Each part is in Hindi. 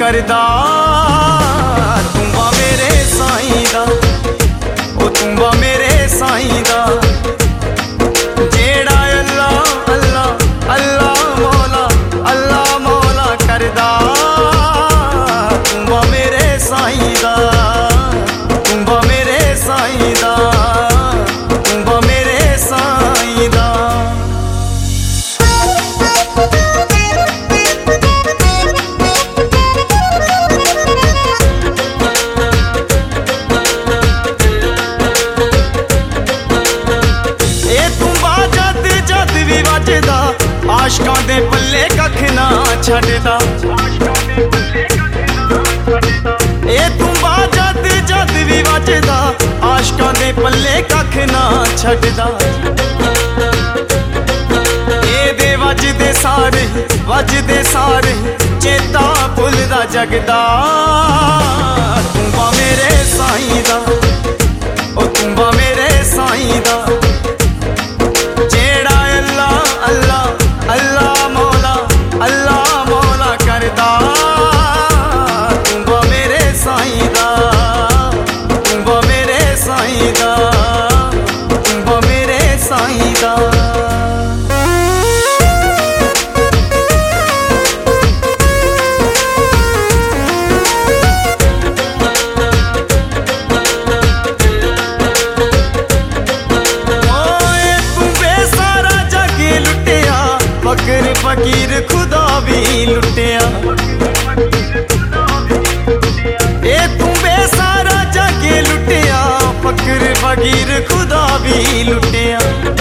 करदा तुम्बा मेरे साईं दा, ओ तुम्बा मेरे साईं दा। जेड़ा अल्लाह अल्लाह अल्लाह मौला अल्लाह मौला करदा तुम्बा मेरे साईं दा, तुम्बा मेरे साईं दा, तुम्बा मेरे साईं दा। आशकां दे पल्ले कख ना छड्डदा, ए तुम्बा जद जद भी वजदा आशकां दे पल्ले कख ना छड्डदा। एदे वजदे सारे चेता भुलदा जगदा तुम्बा मेरे साईं दा, ओ तुम्बा मेरे साईं दा। जेड़ा अल्लाह अल्लाह अल्लाह मौला अल्लाह मौला करदा तुम्बा मेरे साईं दा, तुम्बा मेरे साईं दा, तुम्बा मेरे साईं दा। फकीर फकीर खुदा भी लुटिया, ए तू बेसारा जाके लुटिया, फकीर फकीर खुदा भी लुटिया।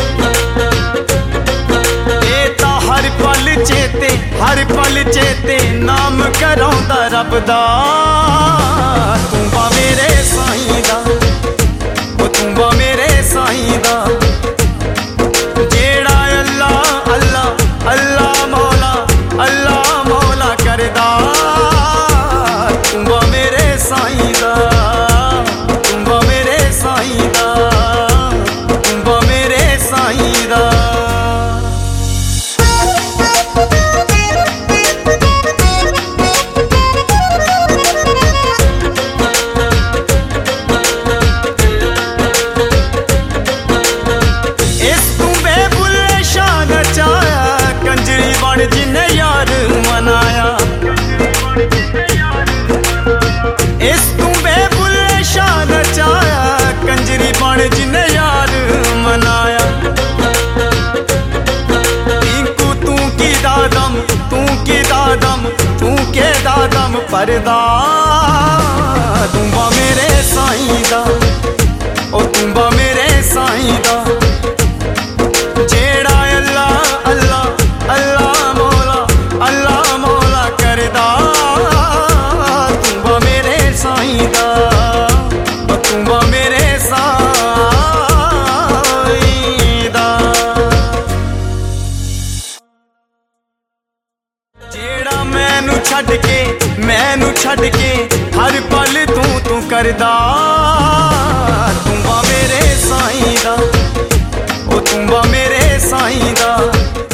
ए ता हर पल चेते नाम करांदा रब दा तुम्बा मेरे साईं दा, ओ तुम्बा मेरे साईं दा। जेड़ा अल्लाह अल्लाह अल्लाह मौला अल्लाह मौला करदा तुम्बा मेरे साईं दा, तुम्बा मेरे साईं दा, तुम्बा मेरे साईं दा। जिन्हें यार मनाया इस तुम्बे बुल्ले शाह नचाया, कंजरी बन जिन्हें यार मनाया। टिंकू तू की दादम तू के दादम परदा तुम्बा मेरे साईं दा, ओ तुम्बा मेरे साईं दा। जेड़ा अल्लाह अल्लाह अल्लाह अल्लाह मौला करदा तुम्बा मेरे साईं दा, तुम्बा मेरे साईं दा। जेड़ा मैनू छड्ड के हर पल तू करदा तुम्बा मेरे साईं दा, ओ तुम्बा मेरे साईं दा।